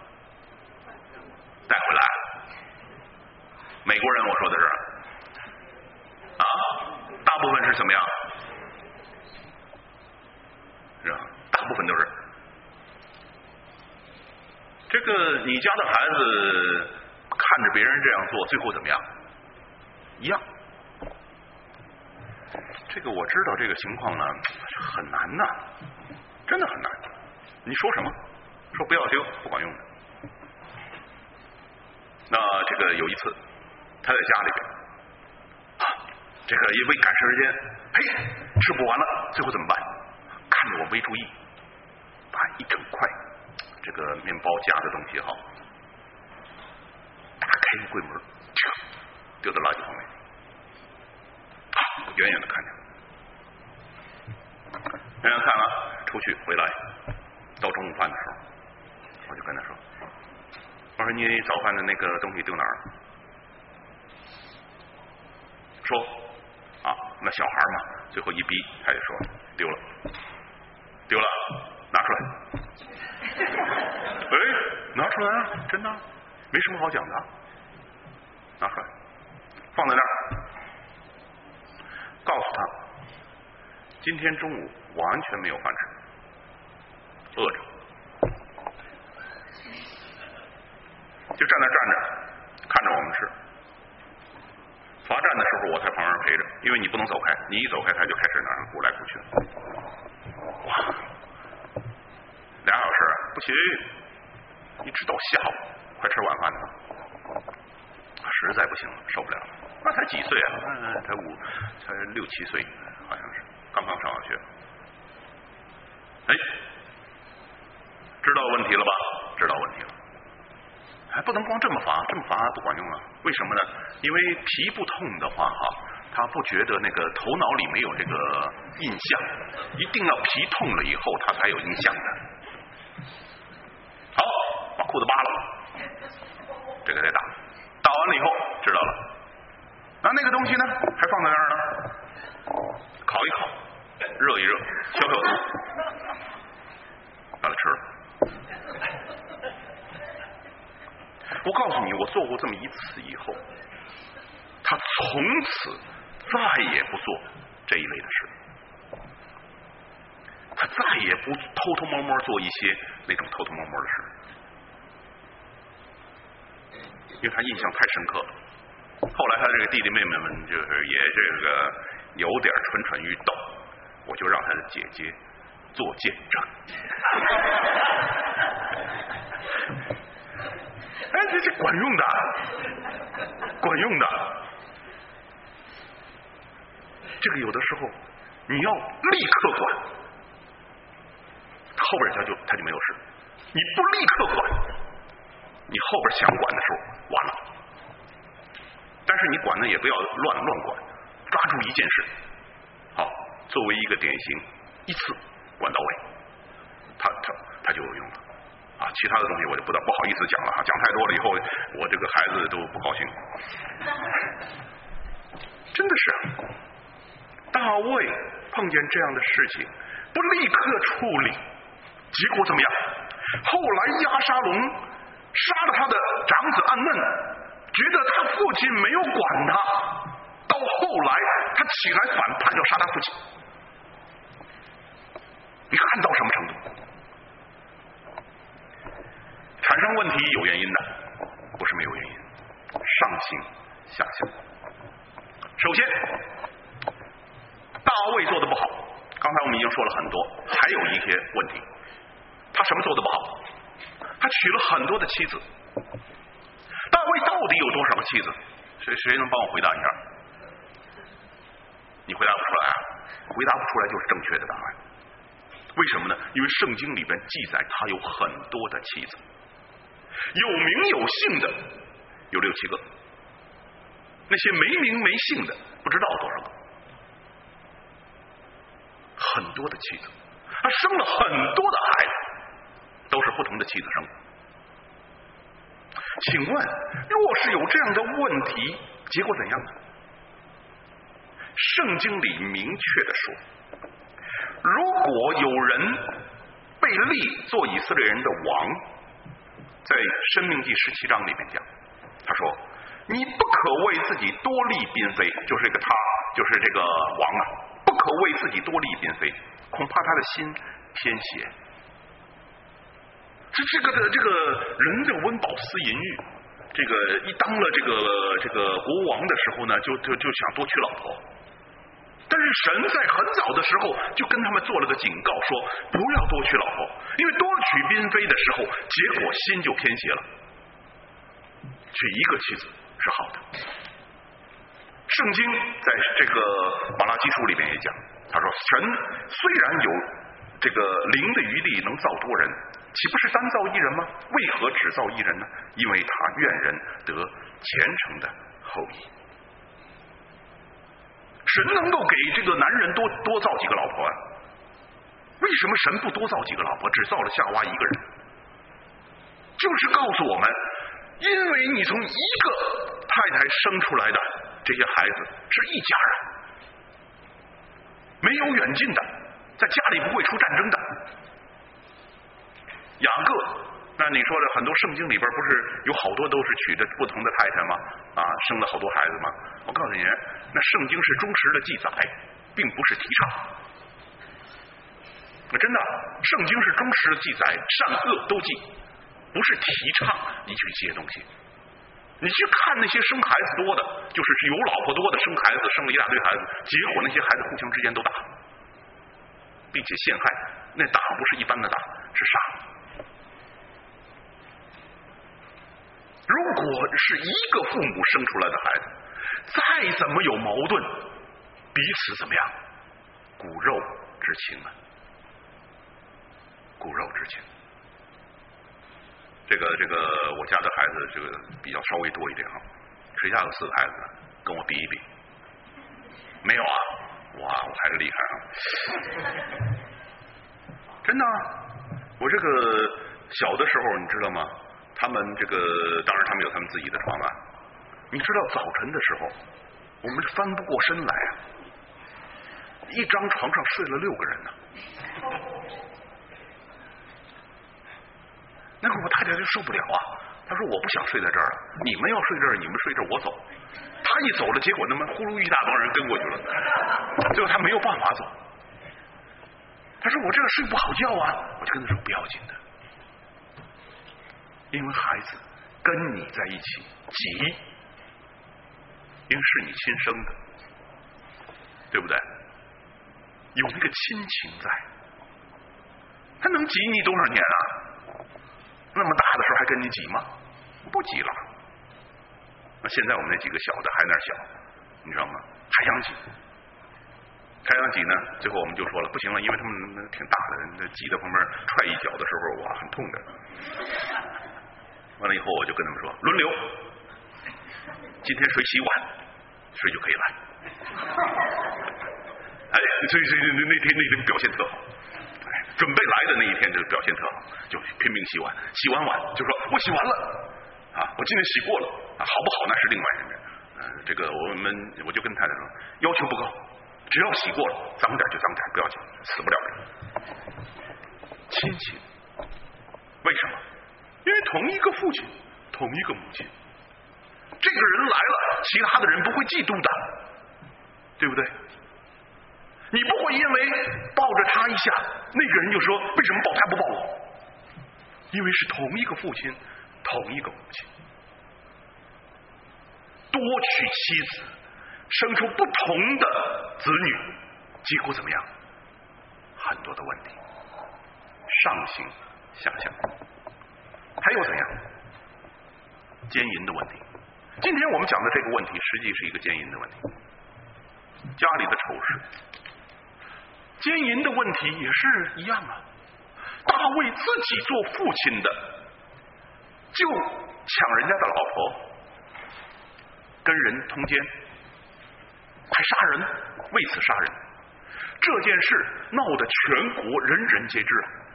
带回来。美国人我说的是，啊，大部分是怎么样？是吧？大部分都是。这个你家的孩子看着别人这样做，最后怎么样？一样。这个我知道这个情况呢很难呐，真的很难。你说什么？说不要丢，不管用的。那这个有一次，他在家里边啊，这个因为赶时间，嘿，吃不完了，最后怎么办？看着我没注意，把一整块这个面包夹的东西哈，打开柜门，丢到垃圾桶里。啊，远远的看见。远远看了，出去回来，到中午饭的时候，我就跟他说：“我说你早饭的那个东西丢哪儿了？”说啊，那小孩嘛，最后一逼，他就说丢了，丢了，拿出来。哎，拿出来啊，真的，没什么好讲的，拿出来，放在那儿，告诉他。今天中午完全没有饭吃，饿着，就站那站着，看着我们吃。罚站的时候我在旁边陪着，因为你不能走开，你一走开他就开始那儿鼓来鼓去。哇，俩小时不行，一直到下午快吃晚饭呢，实在不行了，受不了了。那才几岁啊？那才五，才六七岁，好像是。刚刚上小学，哎，知道问题了吧？知道问题了，还不能光这么罚，这么罚不管用啊！为什么呢？因为皮不痛的话哈，他不觉得那个头脑里没有这个印象，一定要皮痛了以后他才有印象的。好，把裤子扒了，这个得打，打完了以后知道了。那那个东西呢？还放在那儿呢，烤一烤。热一热，消消毒，把它吃了。我告诉你，我做过这么一次以后，他从此再也不做这一类的事，他再也不偷偷摸摸做一些那种偷偷摸摸的事，因为他印象太深刻了。后来他这个弟弟妹妹们就是也这个有点蠢蠢欲动。我就让他的姐姐做见证。哎，这是管用的，管用的。这个有的时候你要立刻管，后边他就他就没有事。你不立刻管，你后边想管的时候完了。但是你管呢也不要乱乱管，抓住一件事，好。作为一个典型，一次管到位，他他他就有用了啊！其他的东西我就不不好意思讲了哈，讲太多了以后我这个孩子都不高兴。真的是，大卫碰见这样的事情，不立刻处理，结果怎么样？后来押沙龙杀了他的长子暗嫩，觉得他父亲没有管他，到后来他起来反叛，要杀他父亲。你看到什么程度？产生问题有原因的，不是没有原因，上行下效。首先，大卫做的不好，刚才我们已经说了很多，还有一些问题。他什么做的不好？他娶了很多的妻子。大卫到底有多少个妻子？谁谁能帮我回答一下？你回答不出来啊？回答不出来就是正确的答案。 为什么呢？因为圣经里边记载他有很多的妻子，有名有姓的有六七个，那些没名没姓的不知道多少个，很多的妻子，他生了很多的孩子，都是不同的妻子生的。请问，若是有这样的问题，结果怎样呢？圣经里明确的说，如果有人被立做以色列人的王，在申命记十七章里面讲，他说你不可为自己多立嫔妃，就是这个他，就是这个王啊，不可为自己多立嫔妃，恐怕他的心偏邪。这这个的这个人这个温饱思淫欲，这个一当了这个这个国王的时候呢，就就就想多娶老婆。但是神在很早的时候就跟他们做了个警告，说不要多娶老婆，因为多娶嫔妃的时候，结果心就偏邪了。娶一个妻子是好的。圣经在这个马拉基书里面也讲，他说神虽然有这个灵的余力能造多人，岂不是单造一人吗？为何只造一人呢？因为他愿人得虔诚的后裔。神能够给这个男人多多造几个老婆啊？为什么神不多造几个老婆，只造了夏娃一个人？就是告诉我们，因为你从一个太太生出来的这些孩子是一家人，没有远近的，在家里不会出战争的。雅各，那你说的很多圣经里边不是有好多都是娶着不同的太太吗？啊，生了好多孩子吗？我告诉你，那圣经是忠实的记载，并不是提倡。真的，圣经是忠实的记载，善恶都记，不是提倡你去这些东西。你去看那些生孩子多的，就是有老婆多的生孩子，生了一大堆孩子，结果那些孩子互相之间都打，并且陷害，那打不是一般的打，是杀。如果是一个父母生出来的孩子，再怎么有矛盾，彼此怎么样？骨肉之情啊，骨肉之情。这个这个，我家的孩子这个比较稍微多一点哈，谁家有四个孩子？跟我比一比。没有啊？哇，我还是厉害啊！真的，我这个小的时候，你知道吗？他们这个当然他们有他们自己的床啊，你知道早晨的时候我们翻不过身来啊，一张床上睡了六个人呢、啊。那个我太太就受不了啊，她说我不想睡在这儿了，你们要睡这儿你们睡这儿我走。他一走了，结果那么呼噜一大帮人跟过去了，最后他没有办法走。他说我这个睡不好觉啊，我就跟他说不要紧的，因为孩子跟你在一起急，因为是你亲生的，对不对？有那个亲情在，他能急你多少年啊？那么大的时候还跟你急吗？不急了。那现在我们那几个小的还那小，你知道吗？还想挤，还想挤呢。最后我们就说了，不行了，因为他们挺大的，那挤在旁边踹一脚的时候，哇，很痛的。完了以后，我就跟他们说，轮流，今天谁洗碗，谁就可以来。哎，所以所以那天那天表现特好，哎，准备来的那一天就表现特好，就拼命洗碗，洗完碗就说我洗完了。啊，我今天洗过了啊，好不好那是另外一回事。呃，这个我们我就跟太太说，要求不高，只要洗过了，脏点就脏点，不要紧，死不了人。亲情，为什么？因为同一个父亲，同一个母亲，这个人来了，其他的人不会嫉妒的，对不对？你不会因为抱着他一下，那个人就说为什么抱他不抱我？因为是同一个父亲。同一个母亲，多娶妻子，生出不同的子女，结果怎么样？很多的问题，上行下降，还有怎样？奸淫的问题。今天我们讲的这个问题，实际是一个奸淫的问题。家里的丑事， 奸淫的问题也是一样啊。大卫自己做父亲的，就抢人家的老婆，跟人通奸，还杀人，为此杀人。这件事闹得全国人人皆知。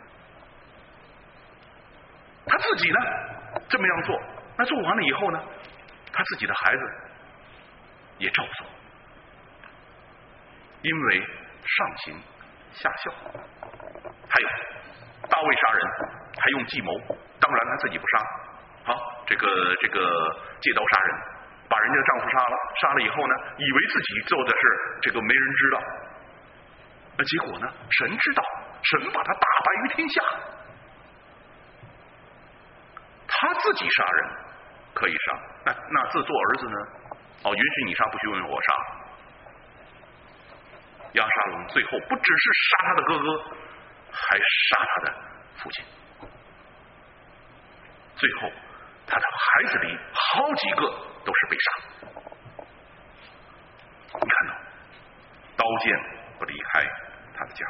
他自己呢这么样做，那做完了以后呢，他自己的孩子也照做，因为上行下效。还有大卫杀人还用计谋，当然他自己不杀，好，这个这个借刀杀人，把人家的丈夫杀了，杀了以后呢，以为自己做的事这个没人知道，那结果呢，神知道，神把他大白于天下。他自己杀人可以杀，那那自做儿子呢？哦，允许你杀，不许允许我杀。押沙龙最后不只是杀他的哥哥，还杀他的父亲。最后，他的孩子里好几个都是被杀。你看到，刀剑不离开他的家，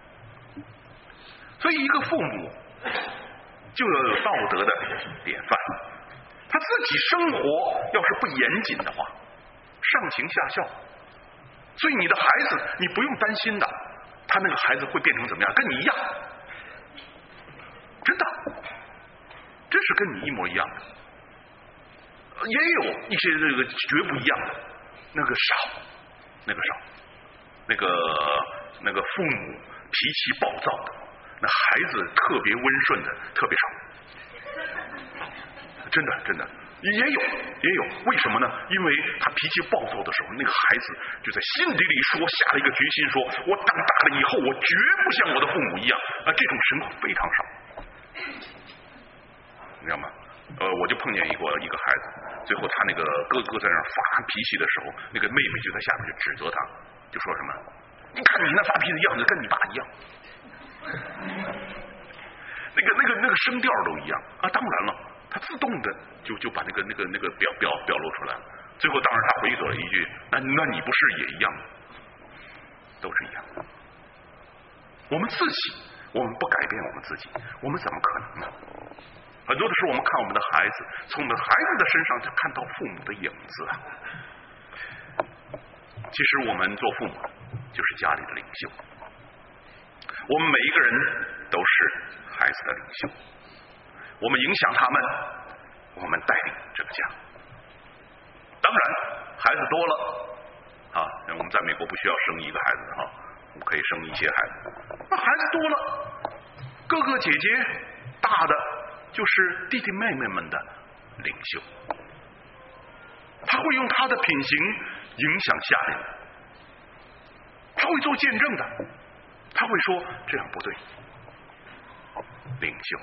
所以一个父母就要有道德的典范。他自己生活要是不严谨的话，上行下效。所以你的孩子，你不用担心的，他那个孩子会变成怎么样？跟你一样，真的，真是跟你一模一样的。也有一些这个绝不一样的，那个少，那个少，那个那个父母脾气暴躁的，那孩子特别温顺的特别少，真的真的。也有也有，为什么呢？因为他脾气暴躁的时候，那个孩子就在心底里说，下了一个决心，说我长大了以后，我绝不像我的父母一样。啊，这种情况非常少，你知道吗？呃，我就碰见一个一个孩子，最后他那个哥哥在那发脾气的时候，那个妹妹就在下面就指责他，就说什么：“你看你那发脾气的样子，跟你爸一样。”那个那个那个声调都一样啊！当然了。他自动的就就把那个那个那个表表表露出来了。最后，当然他回嘴了一句：“那那你不是也一样？都是一样。我们自己，我们不改变我们自己，我们怎么可能呢？很多的时候，我们看我们的孩子，从我们孩子的身上就看到父母的影子啊。其实，我们做父母就是家里的领袖，我们每一个人都是孩子的领袖。我们影响他们，我们带领这个家。当然，孩子多了啊，我们在美国不需要生一个孩子的哈，我们可以生一些孩子。那孩子多了，哥哥姐姐大的就是弟弟妹妹们的领袖，他会用他的品行影响下人，他会做见证的，他会说这样不对。领袖。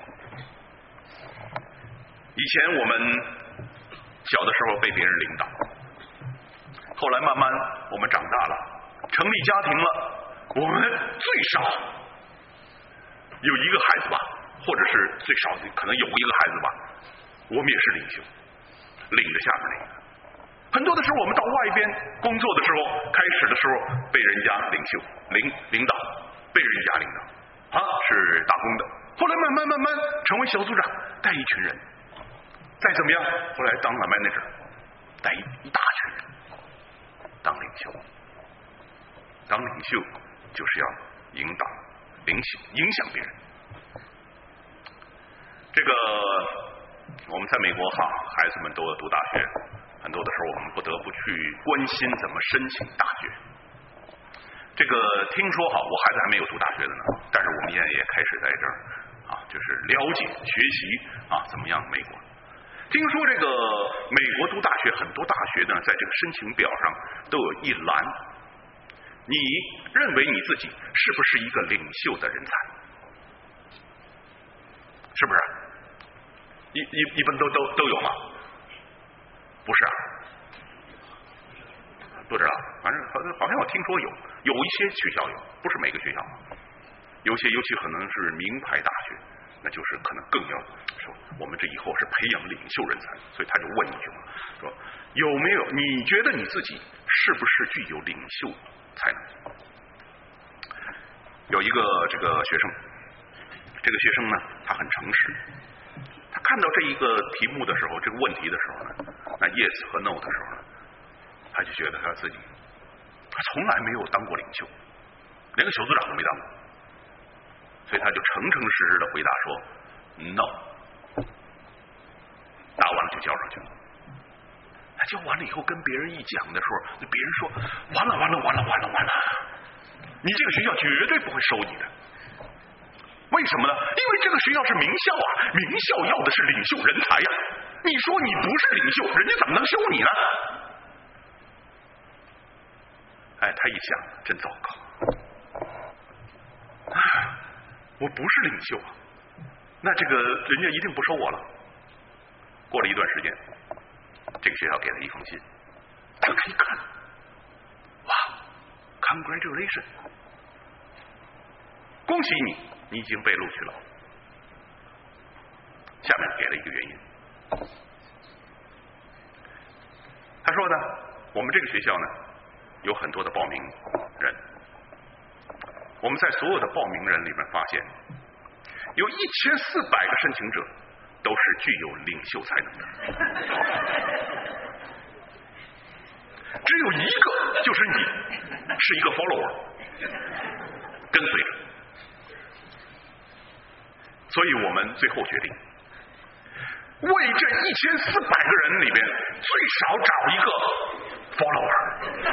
以前我们小的时候被别人领导，后来慢慢我们长大了，成立家庭了，我们最少有一个孩子吧，或者是最少可能有一个孩子吧，我们也是领袖，领着下面那个。很多的时候我们到外边工作的时候，开始的时候被人家领袖领领导，被人家领导啊，是打工的，后来慢慢慢慢成为小组长，带一群人。再怎么样，后来当了 manager， 带一一大群人，当领袖。当领袖就是要引导、影响、影响别人。这个我们在美国哈，孩子们都要读大学，很多的时候我们不得不去关心怎么申请大学。这个听说哈，我孩子还没有读大学的呢，但是我们现在也开始在这儿啊，就是了解、学习啊，怎么样美国。听说这个美国读大学，很多大学呢，在这个申请表上都有一栏，你认为你自己是不是一个领袖的人才？是不是？一一一般都都都有吗？不是啊，不知道，反正好像好像我听说有，有一些学校有，不是每个学校，有些尤其可能是名牌大学。那就是可能更要说，我们这以后是培养领袖人才，所以他就问一句话，说有没有你觉得你自己是不是具有领袖才能？ 有一个这个学生，这个学生呢，他很诚实。他看到这一个题目的时候，这个问题的时候呢，那 yes 和 no 的时候呢，他就觉得他自己，他从来没有当过领袖，连个小组长都没当过，所以他就诚诚实实的回答说 no。答完了就交上去了。他交完了以后跟别人一讲的时候，别人说完了完了完了完了完了，你这个学校绝对不会收你的。为什么呢？因为这个学校是名校啊，名校要的是领袖人才呀、啊。你说你不是领袖，人家怎么能收你呢？哎，他一想，真糟糕，哎，我不是领袖啊，那这个人家一定不收我了。过了一段时间，这个学校给他一封信，他一看，哇 ，congratulation， 恭喜你，你已经被录取了。下面给了一个原因，他说呢，我们这个学校呢有很多的报名人，我们在所有的报名人里面发现，有一千四百个申请者都是具有领袖才能的，只有一个就是你，是一个 follower， 跟随着。所以我们最后决定，为这一千四百个人里边最少找一个 follower，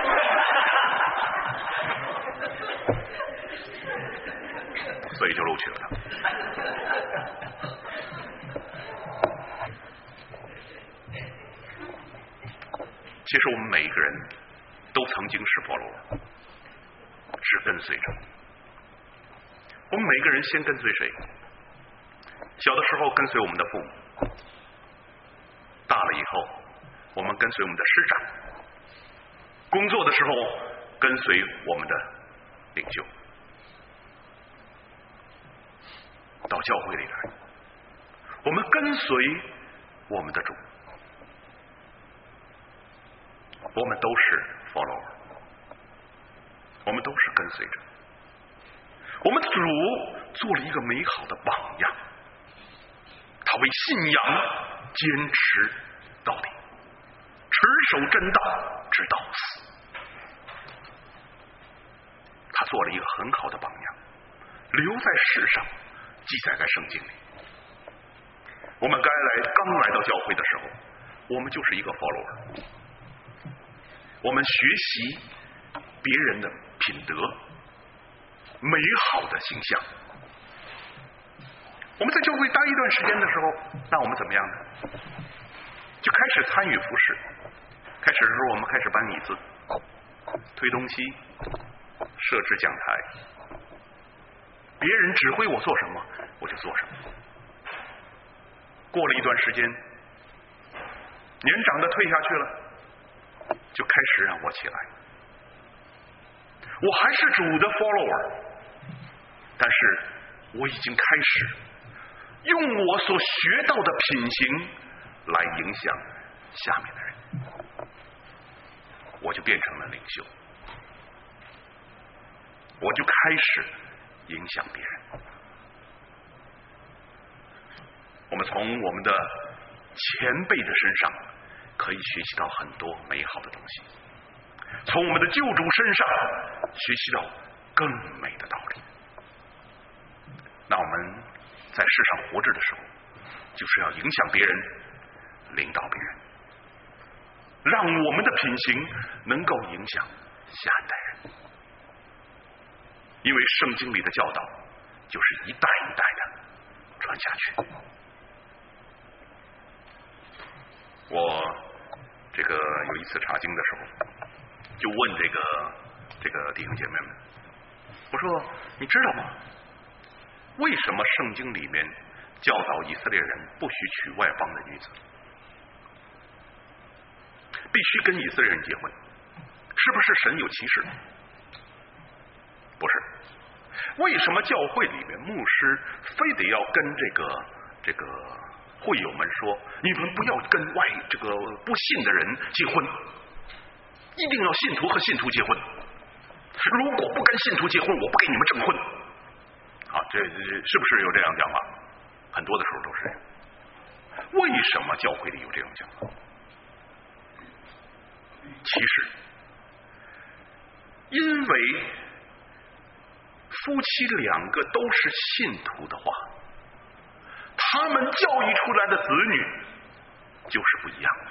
所以就录取了他。其实我们每一个人都曾经是 follower， 是跟随者。我们每个人先跟随谁？小的时候跟随我们的父母，大了以后我们跟随我们的师长，工作的时候跟随我们的领袖，到教会里来，我们跟随我们的主。我们都是 follower， 我们都是跟随者。我们的主做了一个美好的榜样，他为信仰坚持到底，持守真道直到死。他做了一个很好的榜样，留在世上，记载在圣经里。我们该来刚来到教会的时候，我们就是一个 follower。我们学习别人的品德，美好的形象。我们在教会待一段时间的时候，那我们怎么样呢？就开始参与服事。开始的时候，我们开始搬椅子、推东西、设置讲台。别人指挥我做什么，我就做什么。过了一段时间，年长的退下去了，就开始让我起来。我还是主的 follower， 但是我已经开始用我所学到的品行来影响下面的人，我就变成了领袖，我就开始影响别人。我们从我们的前辈的身上可以学习到很多美好的东西，从我们的救主身上学习到更美的道理。那我们在世上活着的时候，就是要影响别人，领导别人，让我们的品行能够影响下一代人。因为圣经里的教导就是一代一代的传下去。我这个有一次查经的时候，就问这个这个弟兄姐妹们，我说你知道吗？为什么圣经里面教导以色列人不许娶外邦的女子，必须跟以色列人结婚？是不是神有歧视？不是。为什么教会里面牧师非得要跟这个这个会友们说，你们不要跟外这个不信的人结婚，一定要信徒和信徒结婚。如果不跟信徒结婚，我不给你们证婚。 啊，这这是不是有这样讲法？很多的时候都是这样。为什么教会里有这种讲法？其实，因为夫妻两个都是信徒的话，他们教育出来的子女就是不一样的。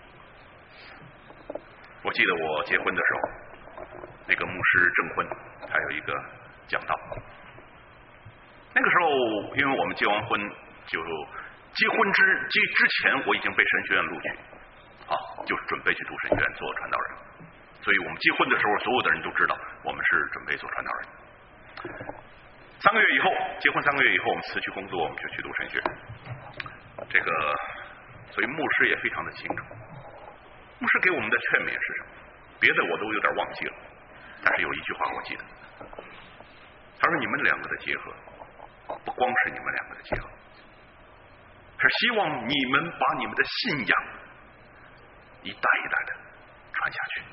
我记得我结婚的时候，那个牧师证婚，他有一个讲道。那个时候，因为我们结完婚，就结婚之结之前，我已经被神学院录取，啊，就是准备去读神学院做传道人。所以我们结婚的时候，所有的人都知道我们是准备做传道人。三个月以后，结婚三个月以后，我们辞去工作，我们就去读神学。这个，所以牧师也非常的清楚。牧师给我们的劝勉是什么？别的我都有点忘记了，但是有一句话我记得。他说：“你们两个的结合，不光是你们两个的结合，是希望你们把你们的信仰一代一代的传下去。”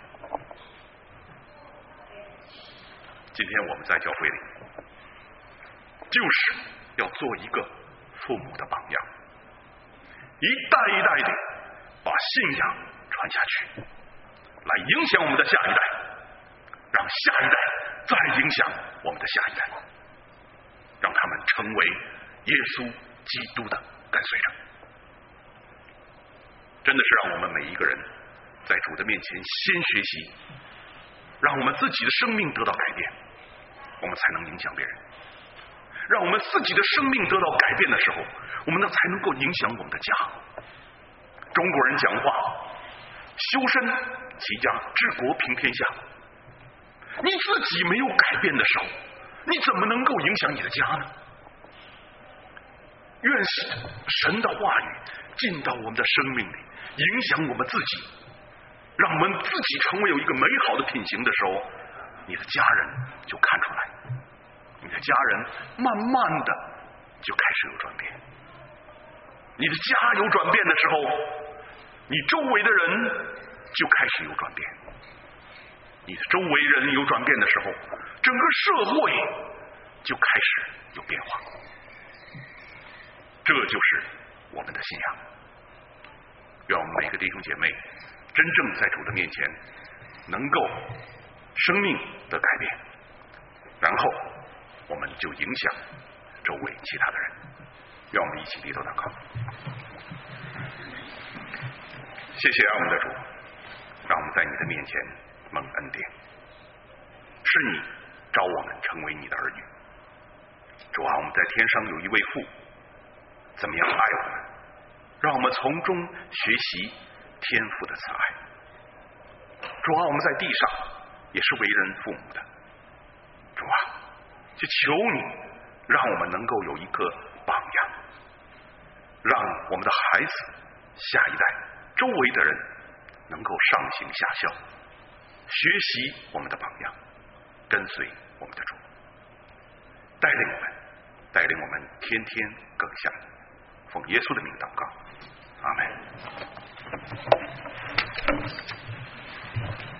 今天我们在教会里，就是要做一个父母的榜样，一代一代的把信仰传下去，来影响我们的下一代，让下一代再影响我们的下一代，让他们成为耶稣基督的跟随者。真的是让我们每一个人在主的面前先学习，让我们自己的生命得到改变，我们才能影响别人。让我们自己的生命得到改变的时候，我们才能够影响我们的家。中国人讲话，修身齐家治国平天下。你自己没有改变的时候，你怎么能够影响你的家呢？愿神的话语进到我们的生命里，影响我们自己，让我们自己成为有一个美好的品行的时候，你的家人就看出来，你的家人慢慢的就开始有转变。你的家有转变的时候，你周围的人就开始有转变。你的周围人有转变的时候，整个社会就开始有变化。这就是我们的信仰。愿我们每个弟兄姐妹真正在主的面前能够生命的改变，然后我们就影响周围其他的人。愿我们一起低头祷告。谢谢爱我们的主，让我们在你的面前蒙恩典，是你召我们成为你的儿女。主啊，我们在天上有一位父，怎么样爱我们，让我们从中学习天父的慈爱。主啊，我们在地上也是为人父母的。主啊，就求你让我们能够有一个榜样，让我们的孩子、下一代、周围的人能够上行下效，学习我们的榜样，跟随我们的主，带领我们，带领我们天天更像你。奉耶稣的名祷告，阿门。